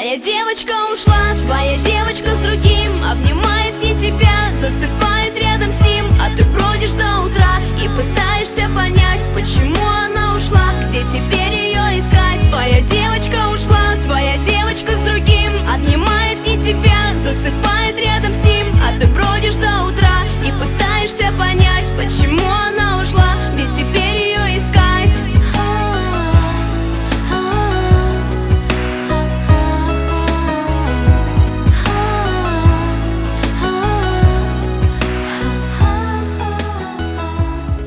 Моя девочка ушла, твоя девочка с другим обнимает не тебя, засыпает рядом с ним, а ты бродишь до утра и пытаешься понять,